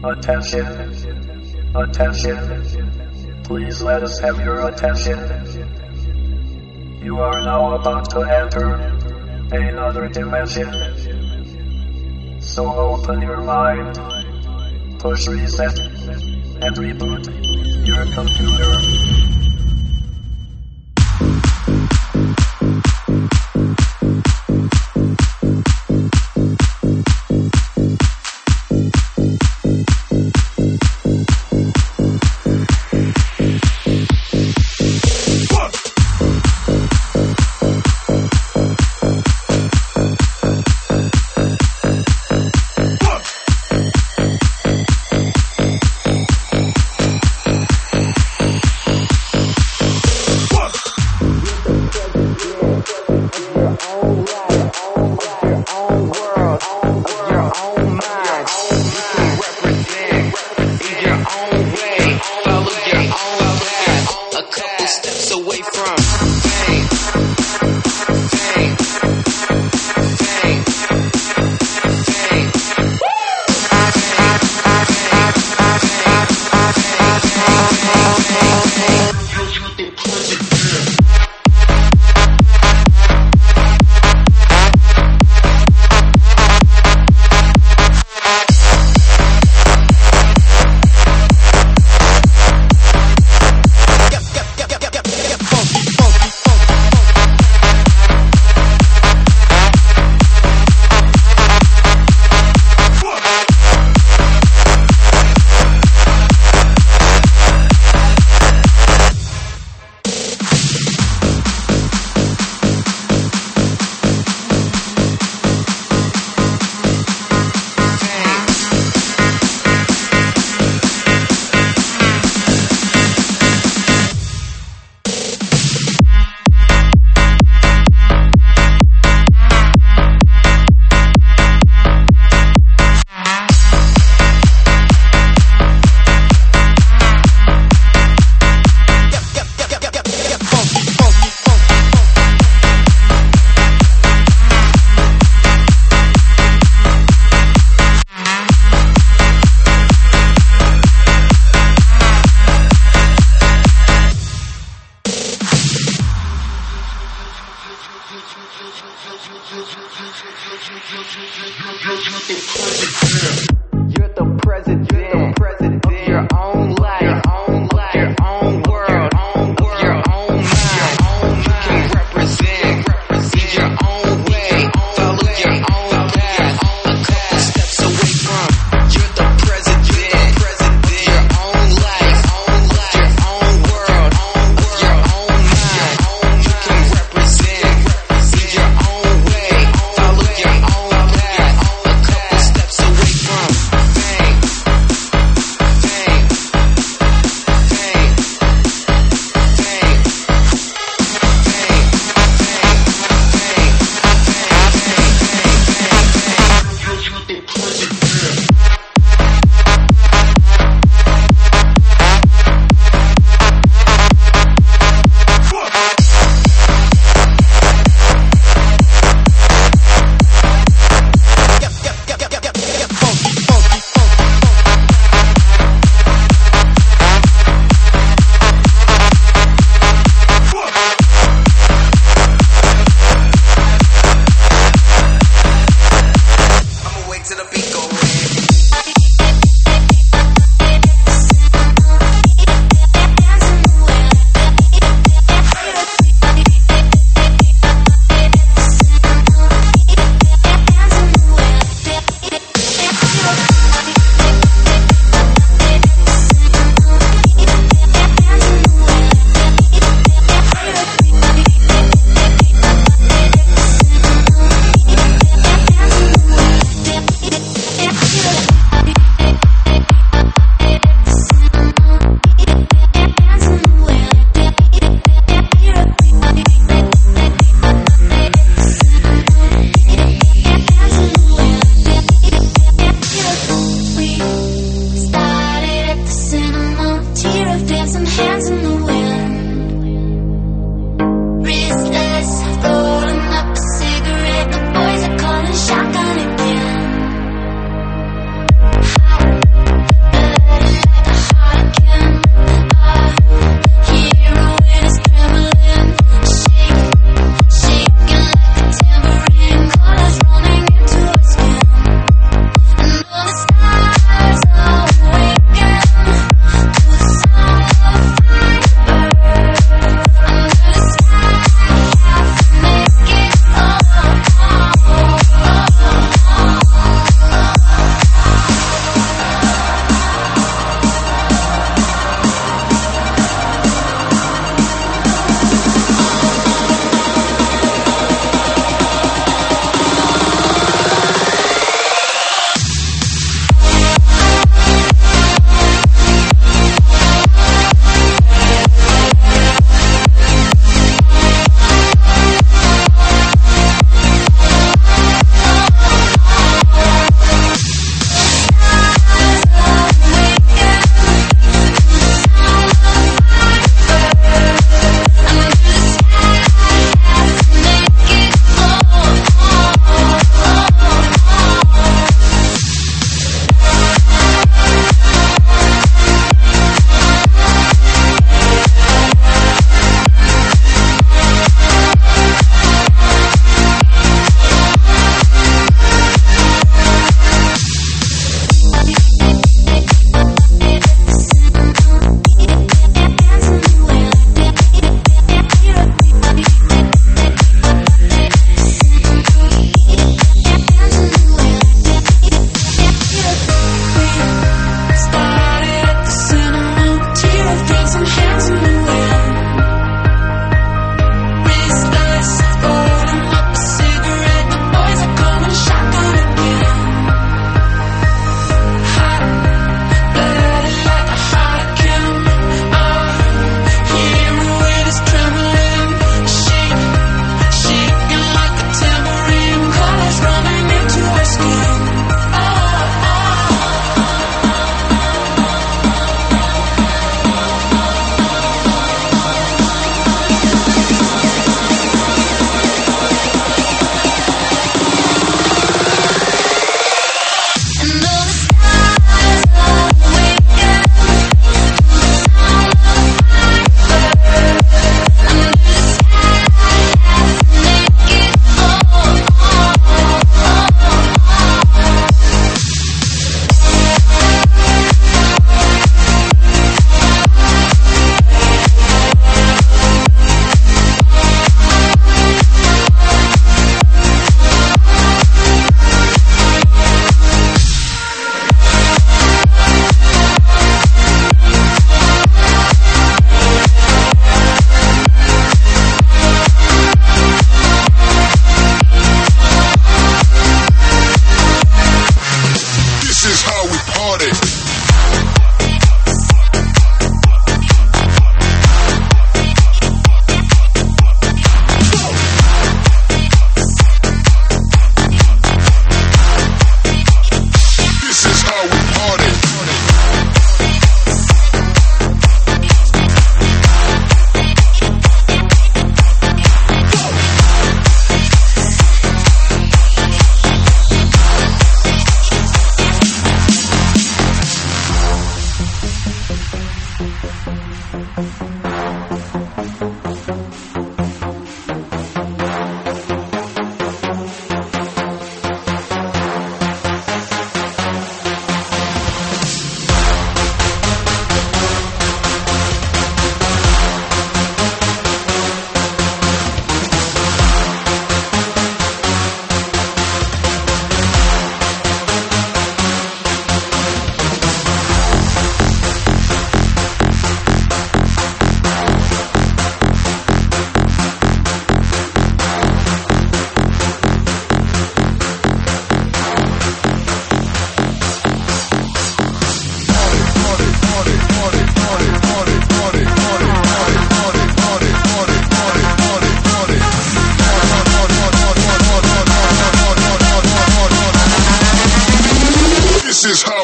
Attention, attention, please let us have your attention. You are now about to enter another dimension. So open your mind, push reset, and reboot your computer. You're the president of your own life, of your own world, of your own mind. You can represent in your own way, follow your own path, a couple steps away from. You're the president of your own life, of your own world, of your own mind. You can represent in your own way, follow your own path, a couple steps away from fame.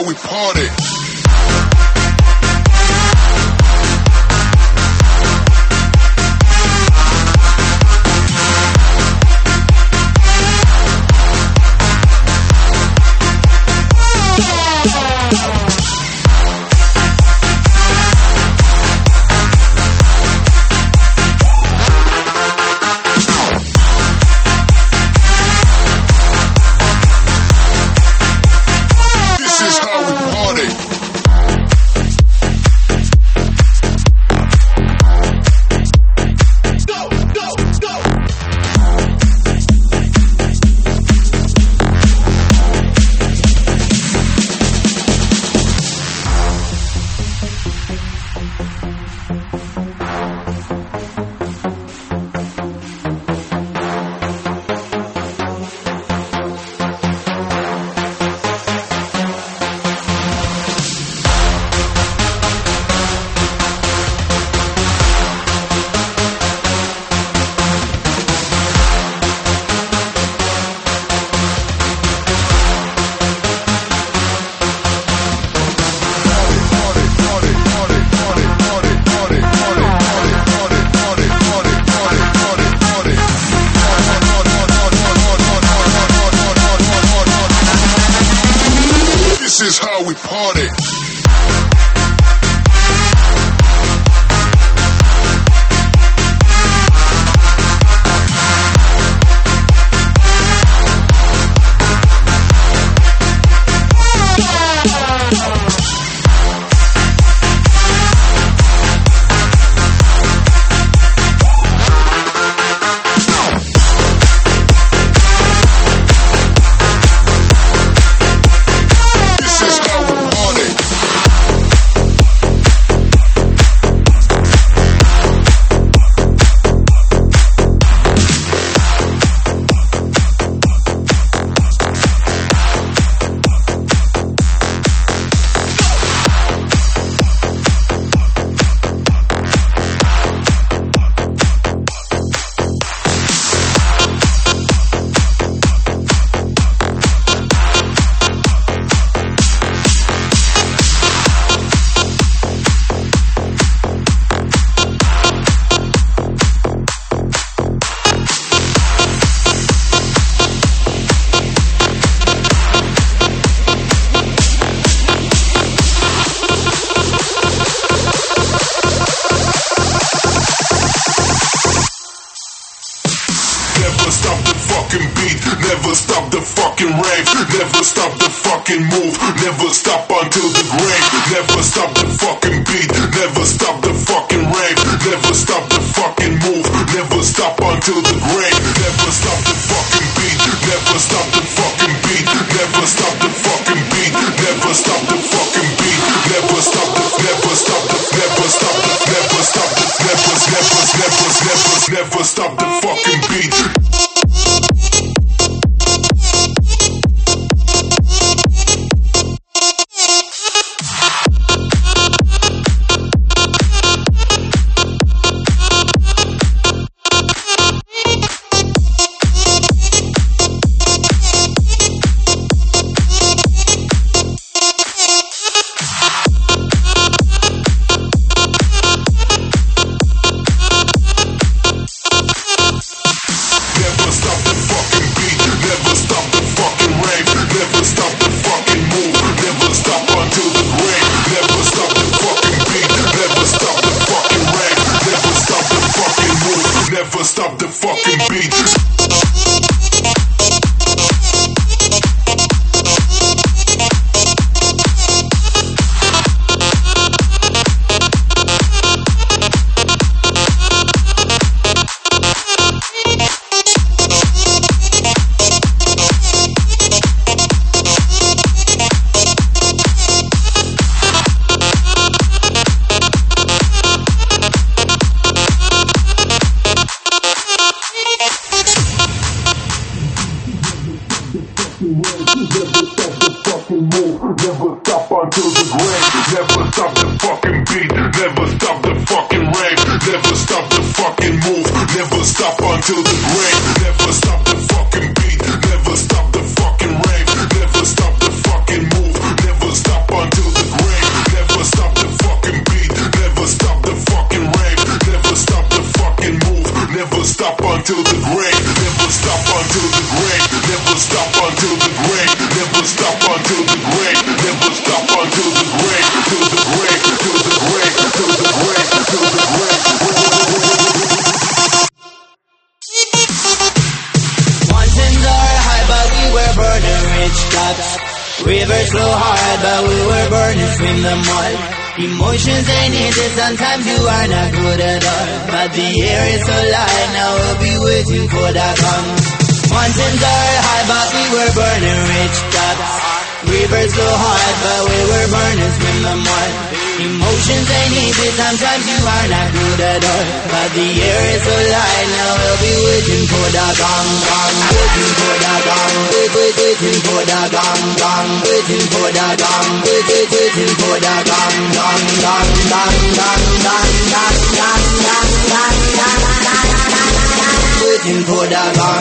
we party. This is how we party. Never stop the fucking beat, never stop the fucking rave, never stop the fucking move, never stop until the grave. Never stop the fucking beat, never stop the fucking rave, never stop the fucking move, never stop until the grave. Never stop the fucking beat, never stop the fucking beat, never stop the fucking beat, never stop the fucking beat, never stop the, never stop the, never stop the, never stop the, never stop the fucking beat. Never stop the fucking beat. Never stop until the grave. Never stop the fucking beat. Never stop the fucking rave. Never stop the fucking move. Never stop until the grave. Never stop the fucking beat. Never stop the fucking rave. Never stop the fucking move. Never stop Never stop until the grave. Never stop until the grave. Never stop until the grave. Never stop until the grave. Till the grave. Till the grave. Till the grave. Till the grave. Mountains are high, but we were burning rich tops. Rivers flow hard, but we were burning swim the mud. Emotions ain't easy, sometimes you are not good at all. But the air is so light, now we'll be waiting for the come. Mountains are high, but we were burning rich tops. Rivers flow hard, but we were burning swim the mud. Emotions ain't easy, sometimes you are not good at all. But the air is so light, now we'll be waiting for the gong, gong. Waiting for the gong, waiting for the gong, gong. Waiting for the gong, waiting for the gong, gong, gong, gong, gong, gong, gong, gong, gong, gong, gong. Waiting for the gong.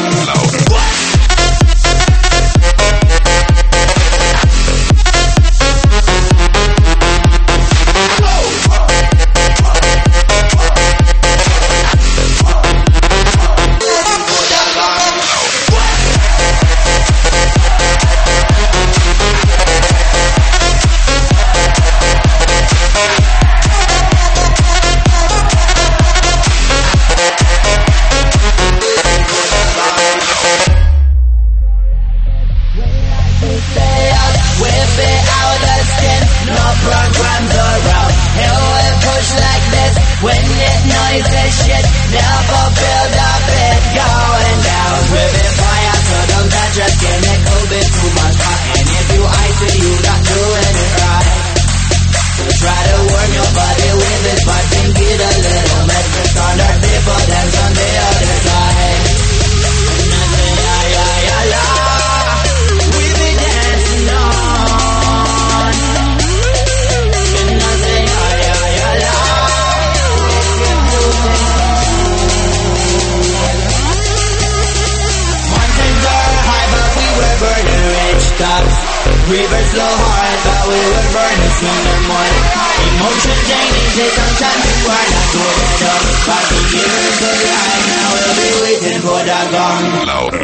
Rivers flow hard, but we were burning swim the mud. Emotions ain't easy, sometimes you are not good at all. But the year is so light, now we'll be waiting for the gong. Louder.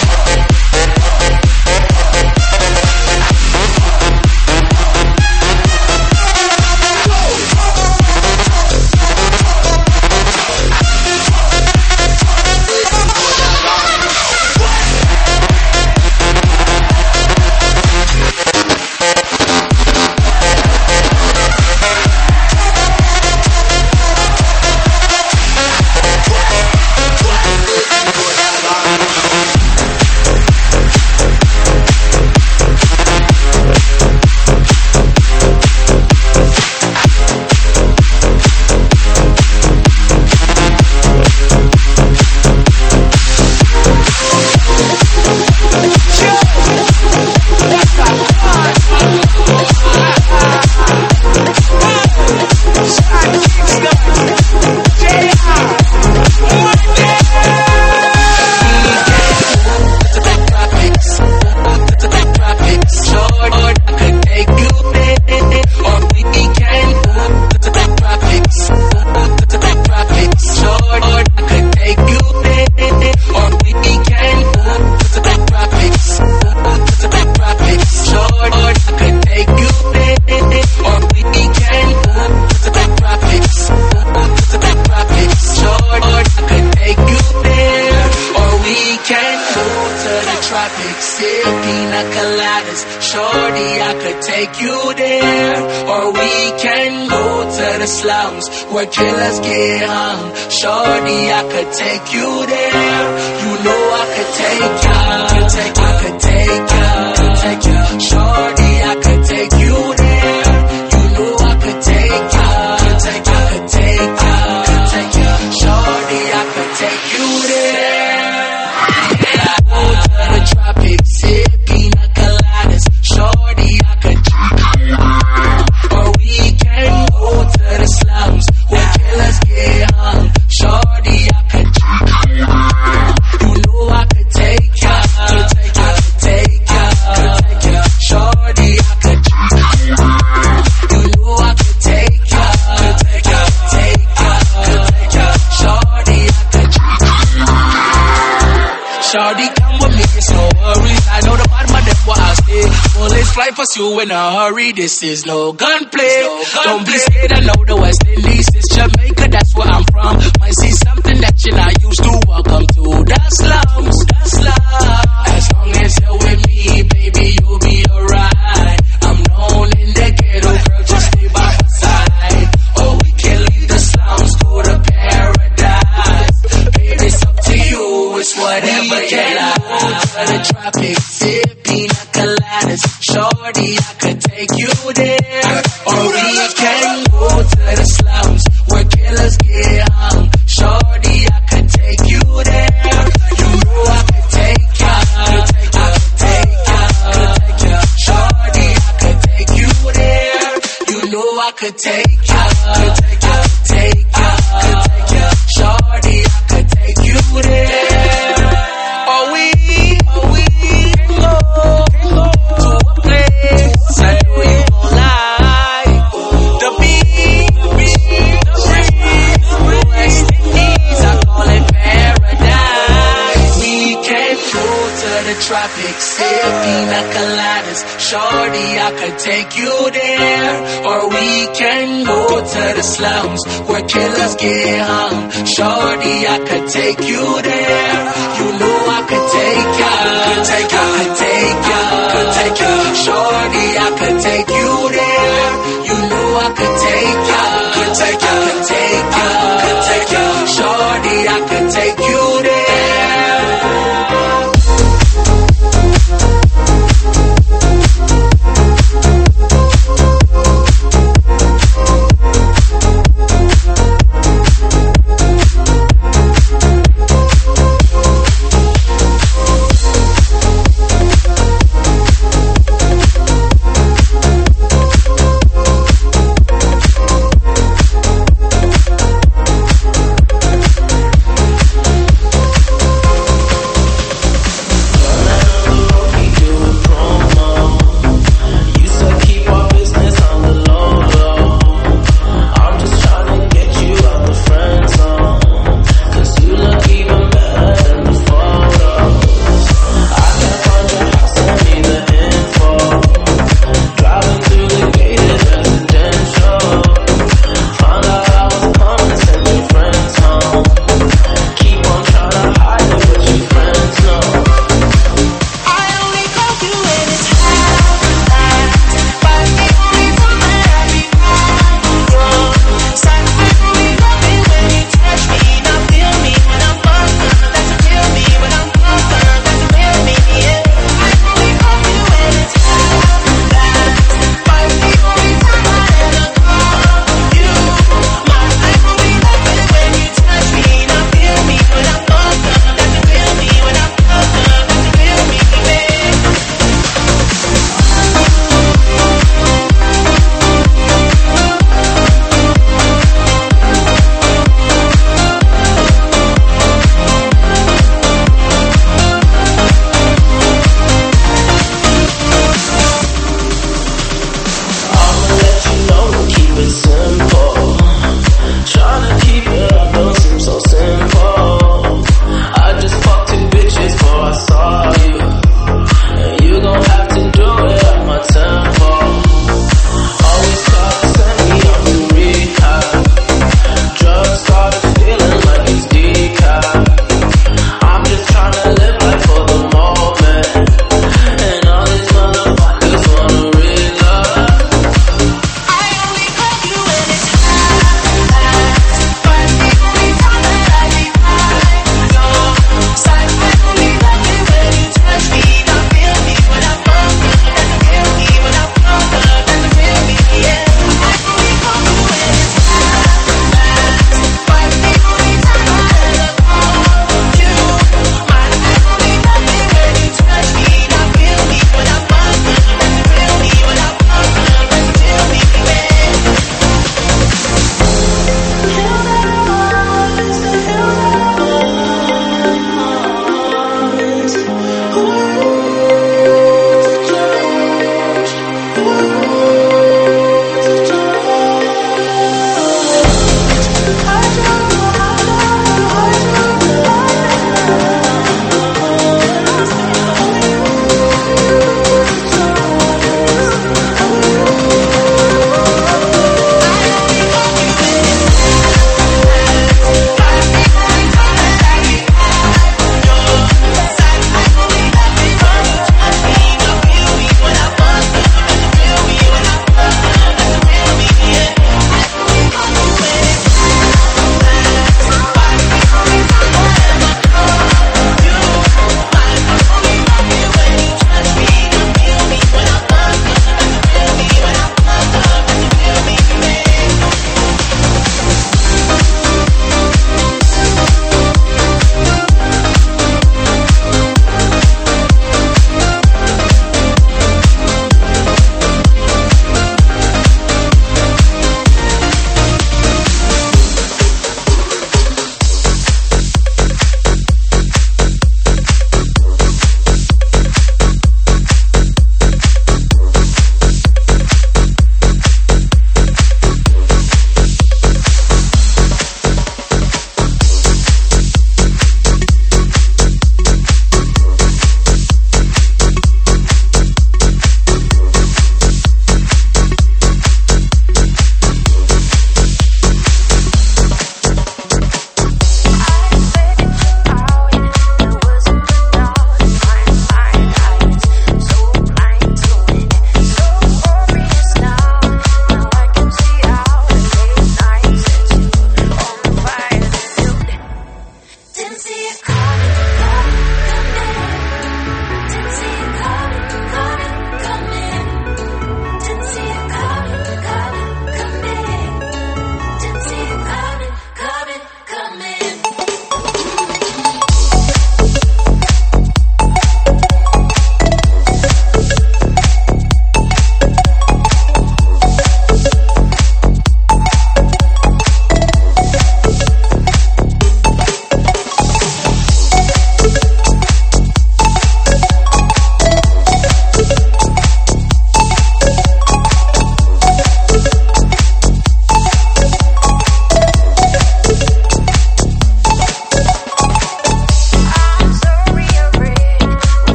Where killers get hung. Shorty, I could take you there. You know I could take ya. I could take ya. Shorty, I could take you there. You know I could take ya. I could take ya. Shorty, I could take you there. Go to the tropics, sip pina coladas. Shorty, I could take you there. Or we can go to the slums. Where killers get hung. Shorty, I could take you there. You know I could take ya. I could take ya. Shorty, Shawty, come with me, it's no worries. I know the bottom of them where I stay. Bullets fly for you in a hurry. This is no gunplay. Don't be scared, I know the West Indies. It's Jamaica, that's where I'm from. Might see something that you're not used to. Welcome to the slums, the slums. As long as you're with me, baby, you'll be alright. I'm known in the ghetto, girl, just stay by my side. Or we can leave the slums, go to paradise. Baby, it's up to you, it's whatever you like. To the tropics, sip pina coladas. Shorty, I could take you there. Or we can go to the slums, where killers get hung. Shorty, I could take you there. You know I could take ya. I could take ya. Shorty, I could take you there. You know I could take ya. I could take ya. Shorty, I could take you there. Or we can go to a place I know you gon' like. The beach, West Indies, I call it paradise. We can go to the tropics, sip pina coladas. Shorty, I could take you there. Or we can go to the slums, where killers get hung. Shorty, I could take you there. You know I could take ya. I could take ya. Shorty, I could take you there. You know I could take ya. I could take ya. Shorty, I could take you there.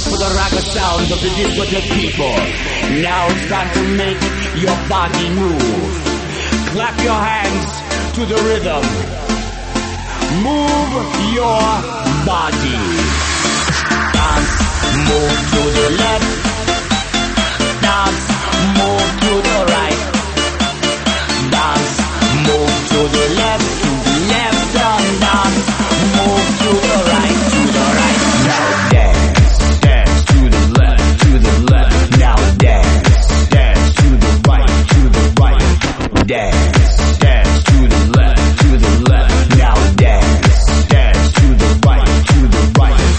for the raga sounds of the discotheque people. Now it's time to make your body move. Clap your hands to the rhythm. Move your body. Dance, move to the left. Dance, move to the right. Dance, move to the left, and dance, move to the right, Now dance, dance to the left, now dance, dance to the right, dance, dance to the left, now dance, dance to the right,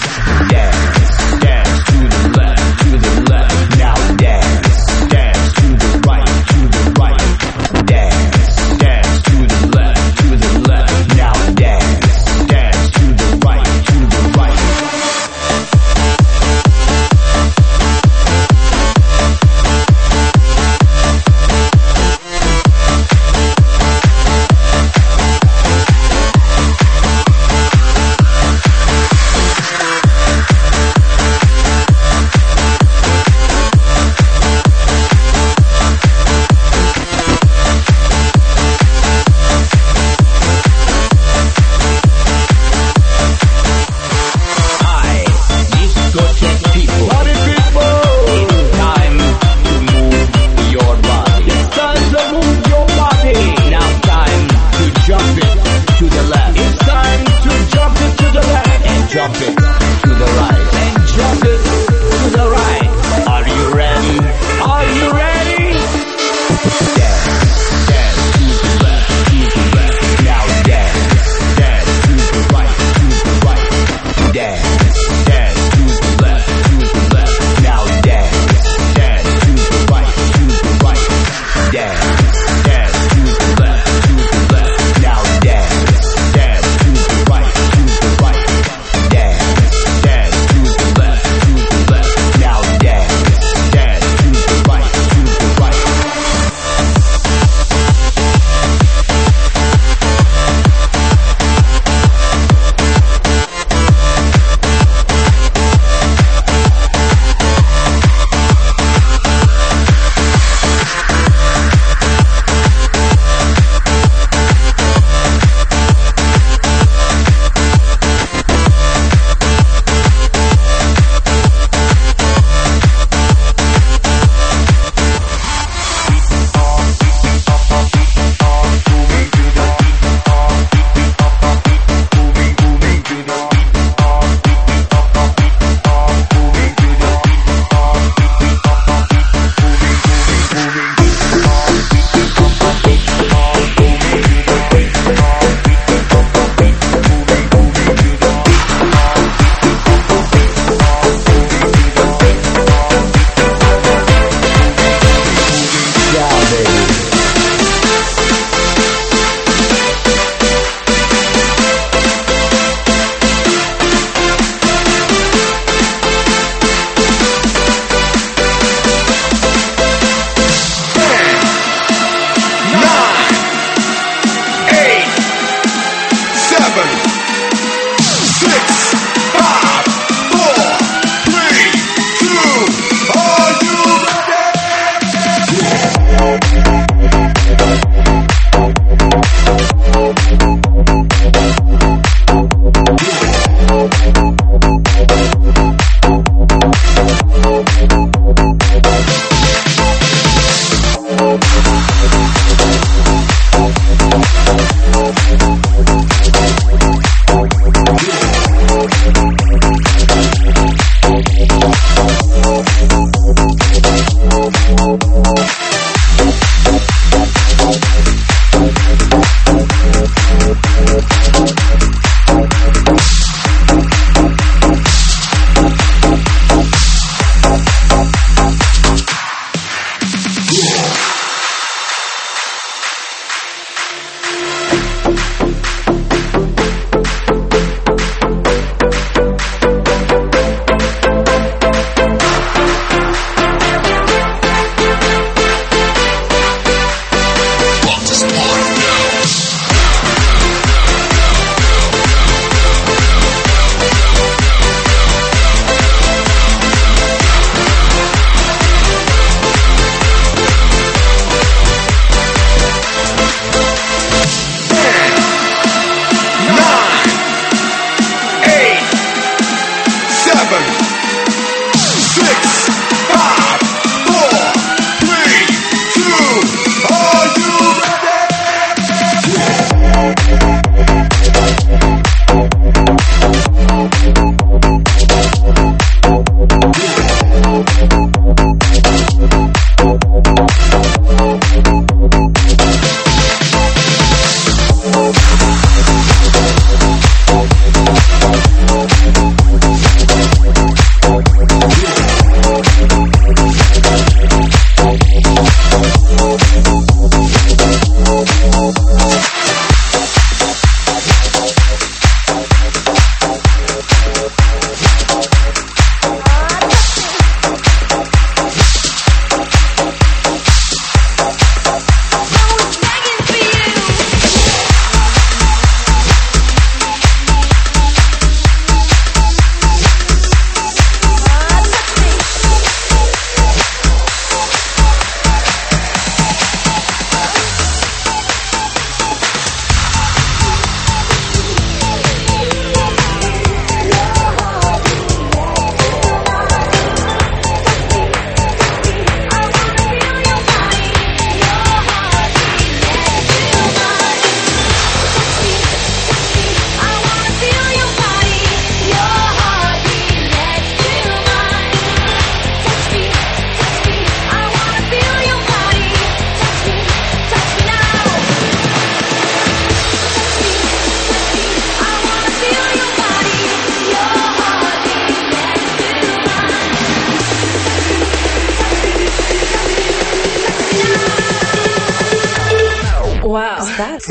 Wow. That's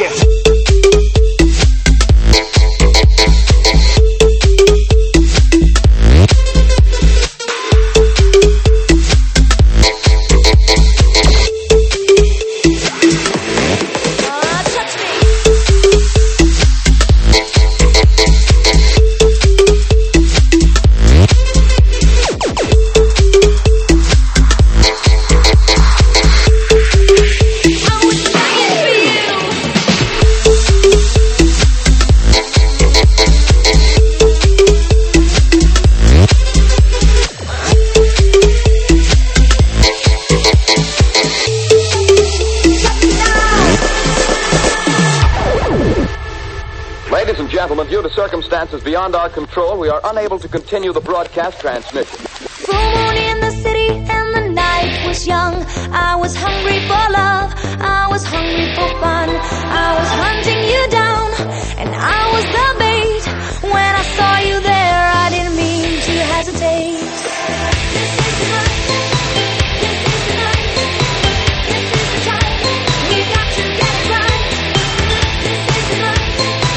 Due to circumstances beyond our control, we are unable to continue the broadcast transmission. Full moon in the city and the night was young. I was hungry for love, I was hungry for fun. I was hunting you down, and I was the bait. When I saw you there, I didn't mean to hesitate. This is the night, this is the night, this is the time. We got to get it right. This is the night.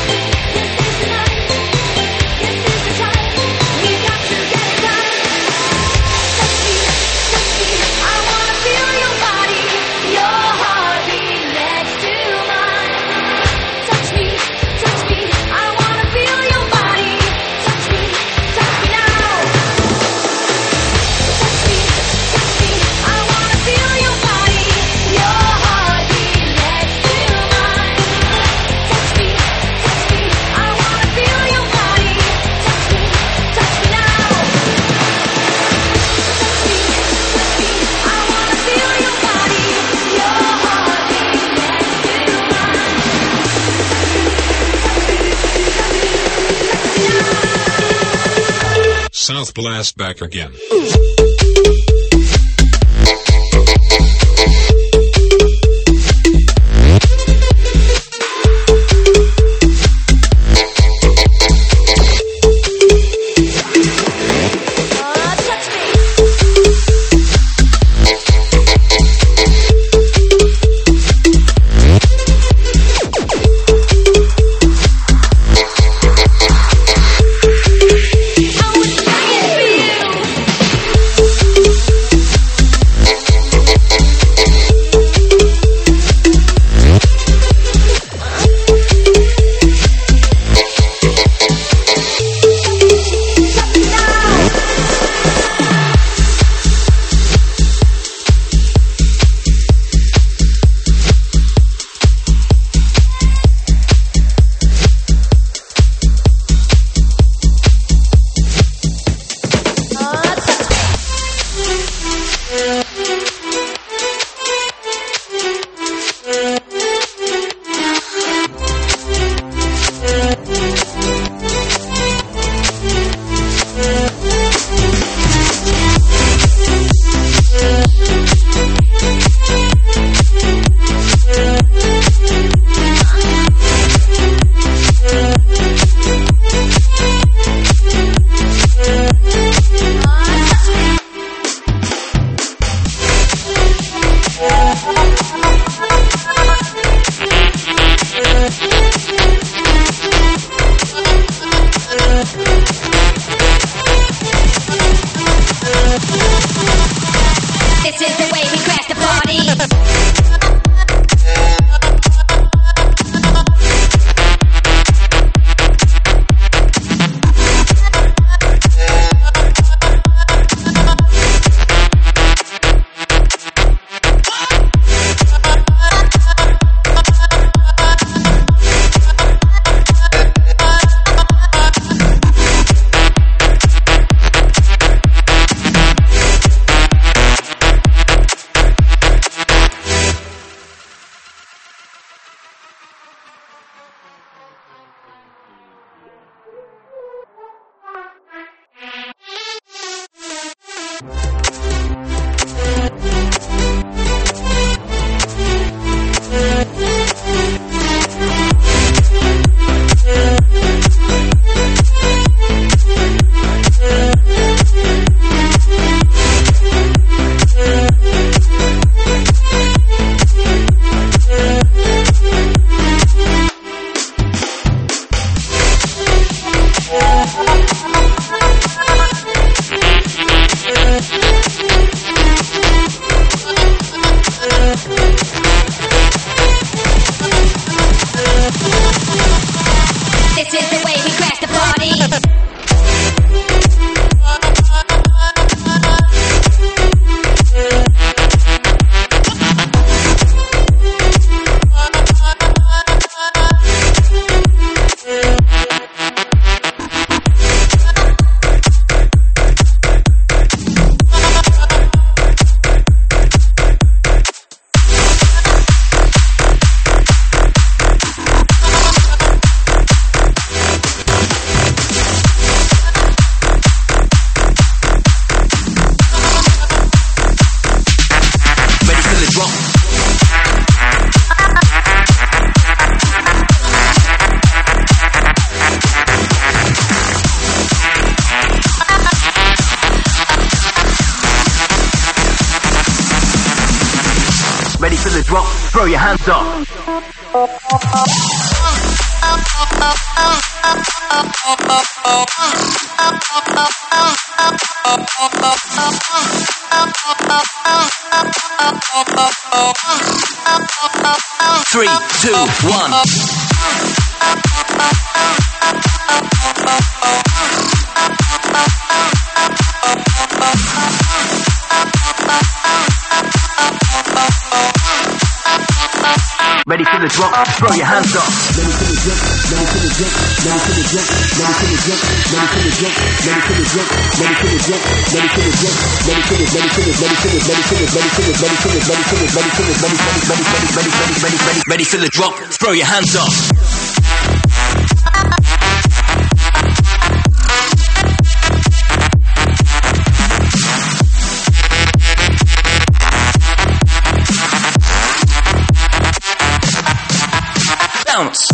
South Blast back again. I was begging for you. the drop, throw your hands up. 3, 2, 1. Ready for the drop, throw your hands up. Ready for the drop, ready for the drop, ready for the drop, ready for the drop, ready for the drop, ready for the drop, ready for the drop, ready for the drop, ready for the ready for the ready for the ready for the ready for the ready for the ready for the ready for the ready for the drop, throw your hands up. Bounce.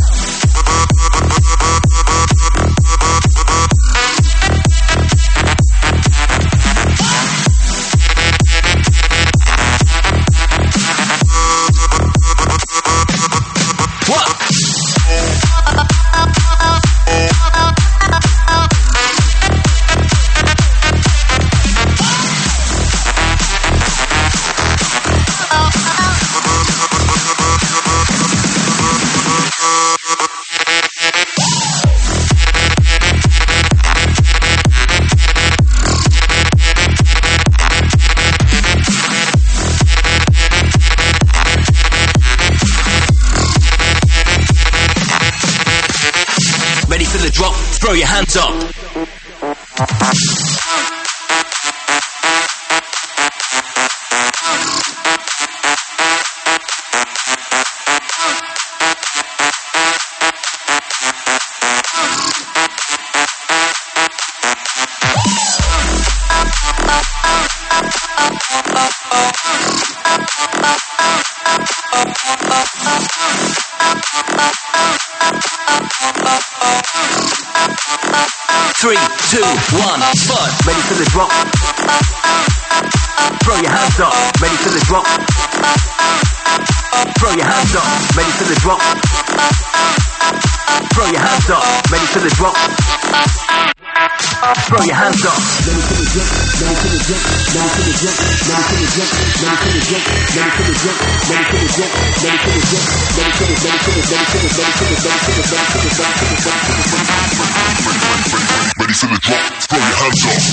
Ready for the drop, throw your hands up. Three, two, one, spot. Ready for the drop. Throw your hands up. Ready for the drop. Throw your hands up. Ready for the drop. Throw your hands up. Ready for the drop. Throw your hands up. Ready for the drop. Ready for the drop. Ready for the drop. Ready for the drop. Ready for the drop. Ready for the drop. Ready for the drop. Ready for the drop. Ready for the ready for the ready for the ready for the ready for the ready for the ready for the ready for the drop. Throw your hands up.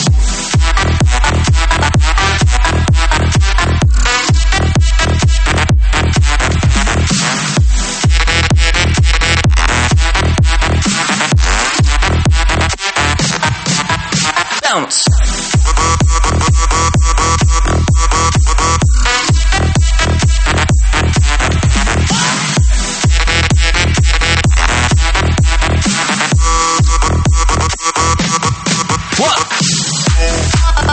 Bounce. What?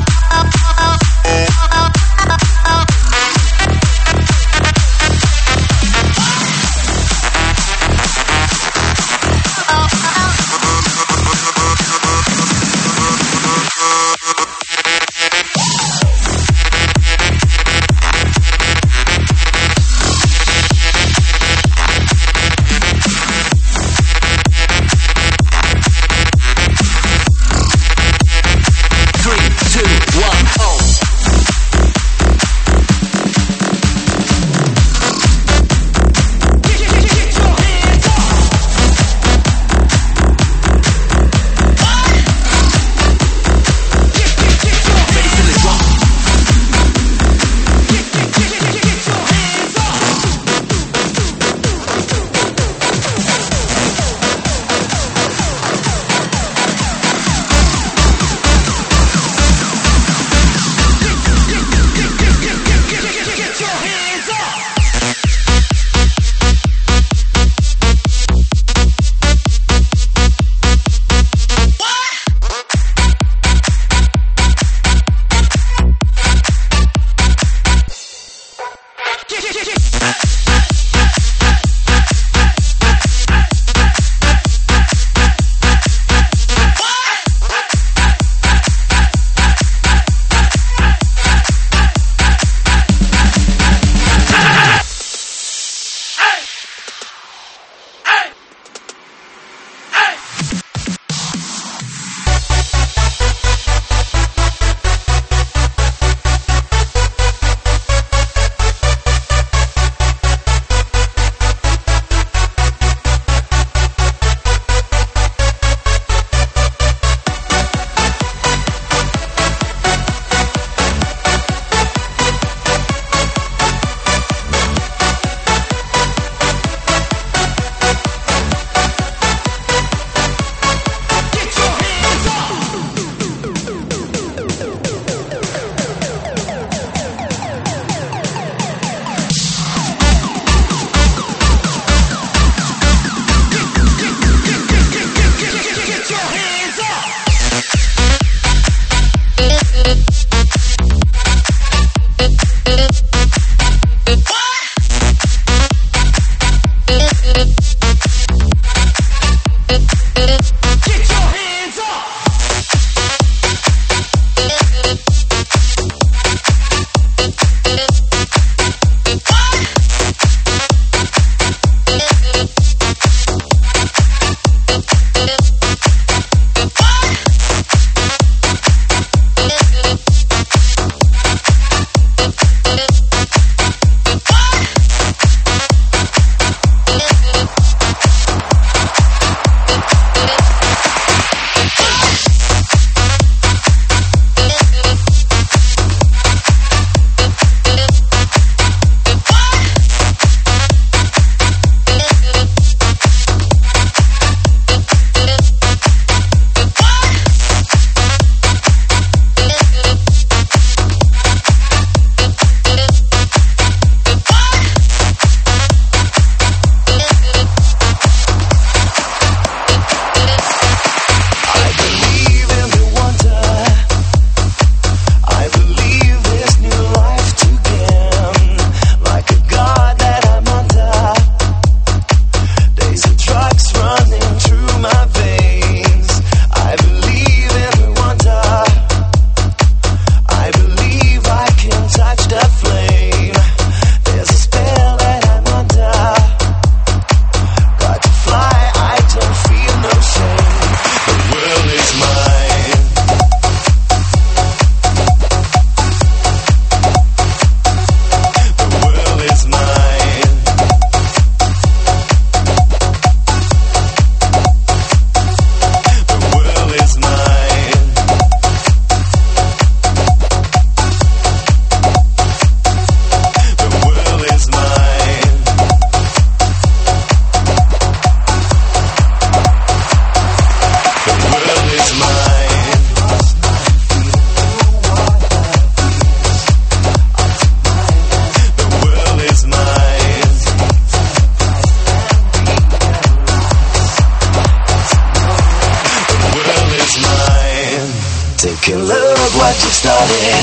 you started.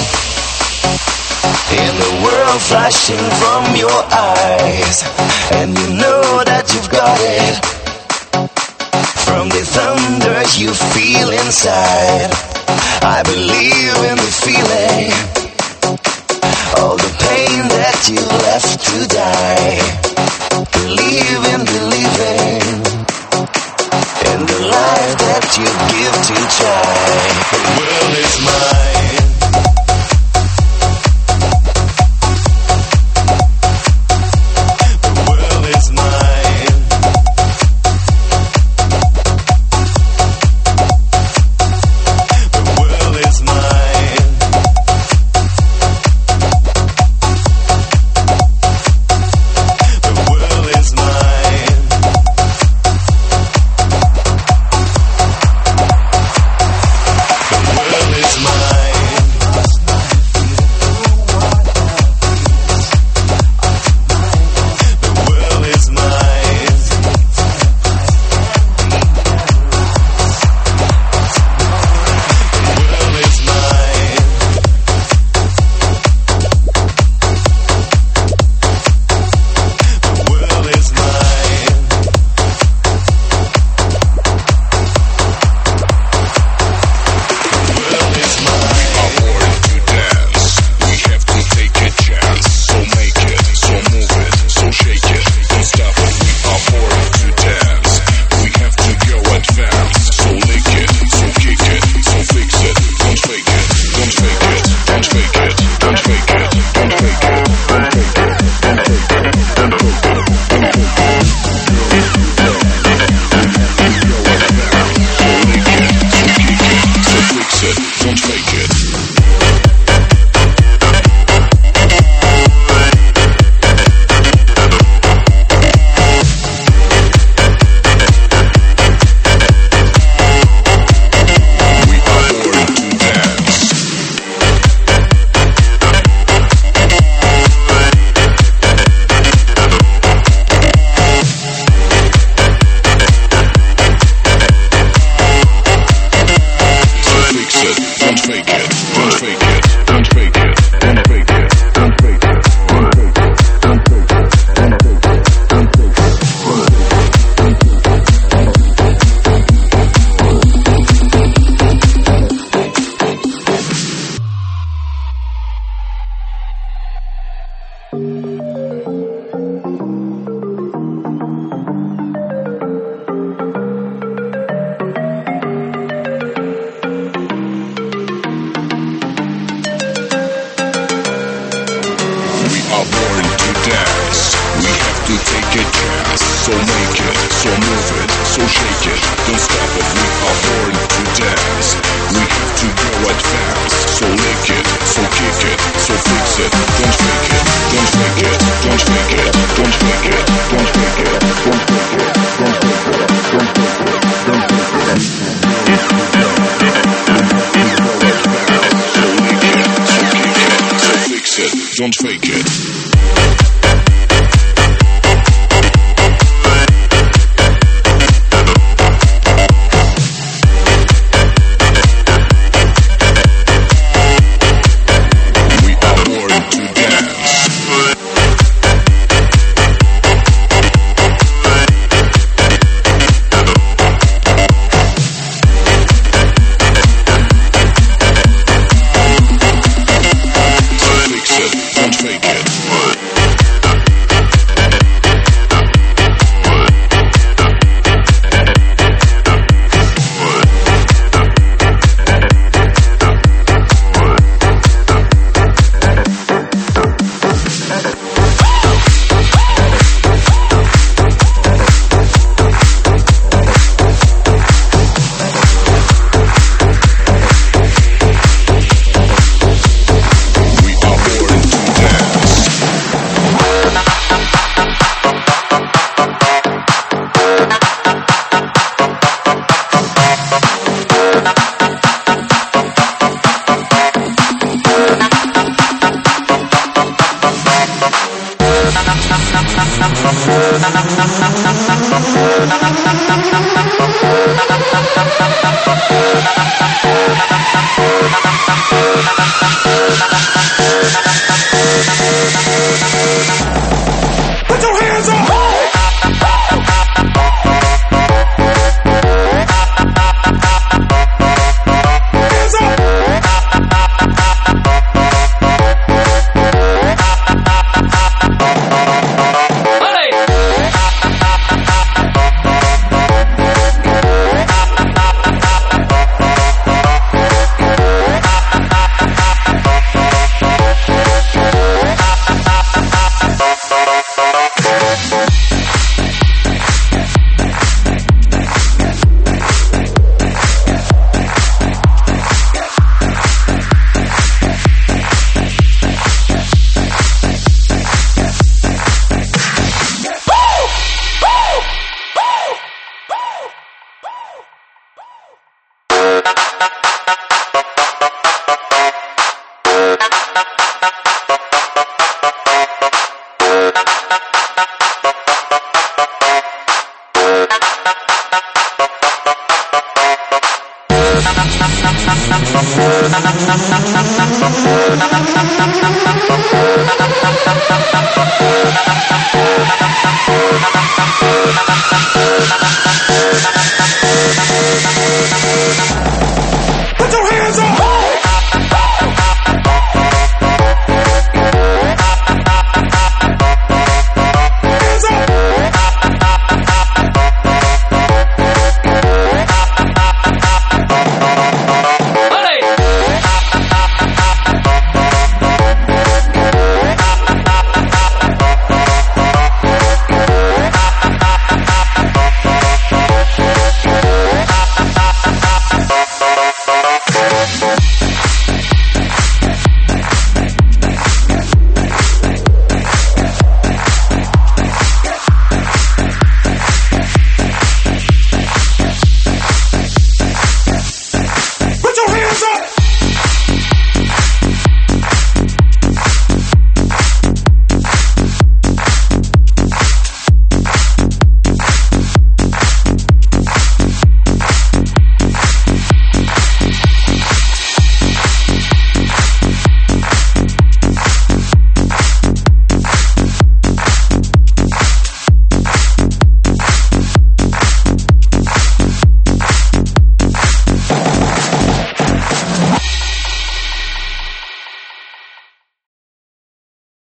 In the world flashing from your eyes, and you know that you've got it. From the thunder you feel inside, I believe in the feeling. All the pain that you left to die. Believe in believing in the life that you give to try. The world is mine. Don't fake it. Don't fake it. We'll be right back.